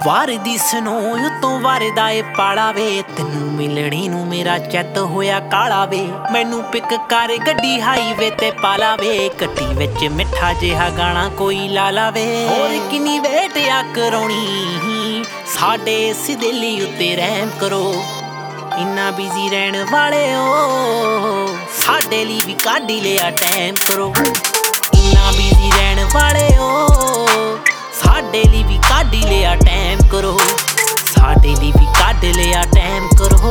ਵਾਰ ਦੀ snow ਉਤੋਂ ਵਰਦਾ ਏ ਪਾਲਾ ਵੇ ਤੈਨੂੰ ਮਿਲਣੀ ਨੂੰ ਮੇਰਾ ਚਿੱਤ ਹੋਇਆ ਕਾਲਾ ਵੇ ਮੈਨੂੰ ਪਿਕ ਕਰ ਗੱਡੀ ਹਾਈਵੇ ਤੇ ਪਾਲਾ ਵੇ ਕੱਟੀ ਵਿੱਚ ਮਿੱਠਾ ਜਿਹਾ ਗਾਣਾ ਕੋਈ ਲਾ ਲਾਵੇ ਹੋਰ ਕਿੰਨੀ ਵੇਟ ਆ ਕਰਾਉਣੀ ਸਾਡੇ ਇਸ ਦਿਲ ਉੱਤੇ ਰਹਿਮ ਕਰੋ ਇੰਨਾ ਬਿਜ਼ੀ ਰਹਿਣ ਵਾਲਿਓ ਸਾਡੇ ਲਈ ਵੀ ਕੱਢ ਲਿਆ ਟਾਈਮ ਕਰੋ ਇੰਨਾ ਬਿਜ਼ੀ ਰਹਿਣ ਵਾਲਿਓ ਸਾਡੇ ਲਈ ਵੀ ਕੱਢ ਲਿਆ ਟਾਈਮ ਕਰੋ ਸਾਡੇ ਲਈ ਵੀ ਕੱਢ ਲਿਆ ਟਾਈਮ ਕਰੋ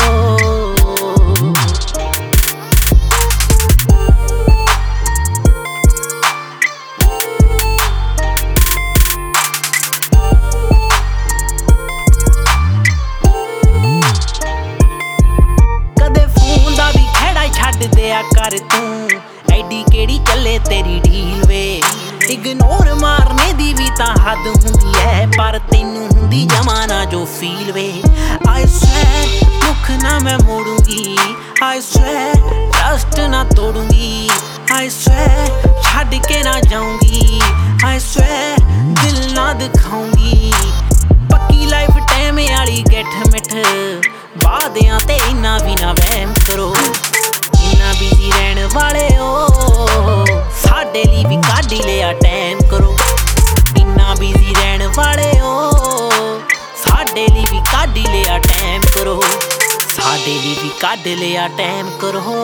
ਕਦੇ ਫੋਨ ਦਾ ਵੀ ਖਹਿੜਾ ਛੱਡ ਦਿਆ ਕਰ ਤੂੰ ਐਡੀ ਕਿਹੜੀ ਚੱਲੇ ਤੇਰੀ ਢੀਲ ਵੇ ਇਗਨੋਰ ਮਾਰਨੇ ਦੀ ਵੀ ਤਾਂ ਹੱਦ ਹੁੰਦੀ ਐ ਪਰ ਤੈਨੂੰ ਹੁੰਦੀ ਜਮਾਨਾ ਜੋ ਫੀਲ ਵੇ ਆਈ ਸਵੈਰ ਮੁੱਖ ਨਾ ਮੈਂ ਮੋੜੂੰਗੀ ਆਈ ਸਵੈਰ ਟਰਸਟ ਨਾ ਤੋੜੂੰਗੀ ਆਈ ਸਵੈਰ ਛੱਡ ਕੇ ਨਾ ਜਾਊਂਗੀ ਆਈ ਸਵੈਰ ਦਿਲ ਨਾ ਦਿਖਾਊਂਗੀ ਪੱਕੀ ਲਾਈਫ ਟਾਈਮ ਵਾਲੀ ਗਿੱਠ ਮਿੱਠ ਵਾਅਦਿਆਂ ਤੇ ਇੰਨਾ ਵੀ ਨਾ ਵਹਿਮ ਕਰੋ ਇੰਨਾ ਬਿਜ਼ੀ ਰਹਿਣ ਵਾਲਿਓ ਸਾਡੇ ਲਈ ਵੀ ਕੱਢ ਲਿਆ ਟਾਈਮ ਕਰੋ ਇੰਨਾ ਬਿਜ਼ੀ ਰਹਿਣ ਵਾਲਿਓ ਸਾਡੇ ਲਈ ਵੀ ਕੱਢ ਲਿਆ ਟਾਈਮ ਕਰੋ ਸਾਡੇ ਲਈ ਵੀ ਕੱਢ ਲਿਆ ਟਾਈਮ ਕਰੋ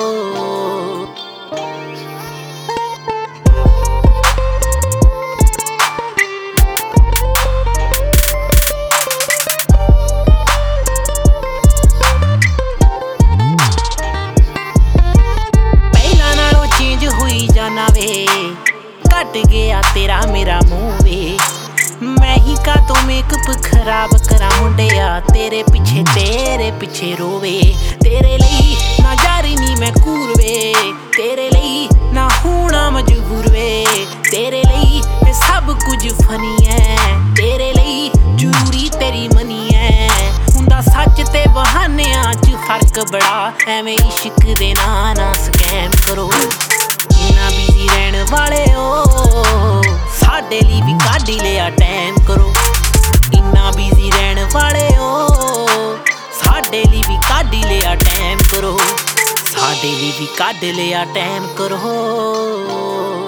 ਜਾਨਾ ਵੇ ਘਟ ਗਿਆ ਤੇਰਾ ਮੇਰਾ ਮੂੰਹ ਵੇ ਮੈਂ ਹੀ ਕਾ ਤੋਂ ਮੇਕਅਪ ਖਰਾਬ ਕਰਾਂ ਮੁੰਡਿਆ ਤੇਰੇ ਪਿੱਛੇ ਰੋਵੇ ਤੇਰੇ ਲਈ ਨਾ ਜਾਰੀ ਨੀ ਮੈਂ ਕੂਰ ਵੇ ਤੇਰੇ ਲਈ ਨਾ ਹੋਣਾ ਮਜਬੂਰ ਵੇ ਤੇਰੇ ਲਈ ਇਹ ਸਭ ਕੁਝ ਫਨੀ ਐ ਤੇਰੇ ਲਈ ਜ਼ਰੂਰੀ ਤੇਰੀ ਮਨੀ ਐ ਹੁੰਦਾ ਸੱਚ ਤੇ ਬਹਾਨਿਆਂ 'ਚ ਫਰਕ ਬੜਾ ਐਵੇਂ ਇਸ਼ਕ ਦੇ ਨਾ ਸਕੈਮ ਕਰੋ ਇੰਨਾ ਬਿਜ਼ੀ ਰਹਿਣ ਵਾਲਿਓ ਸਾਡੇ ਲਈ ਵੀ ਕੱਢ ਲਿਆ ਟਾਈਮ ਕਰੋ ਇੰਨਾ ਬਿਜ਼ੀ ਰਹਿਣ ਵਾਲਿਓ ਸਾਡੇ ਲਈ ਵੀ ਕੱਢ ਲਿਆ ਟਾਈਮ ਕਰੋ ਸਾਡੇ ਲਈ ਵੀ ਕੱਢ ਲਿਆ ਟਾਈਮ ਕਰੋ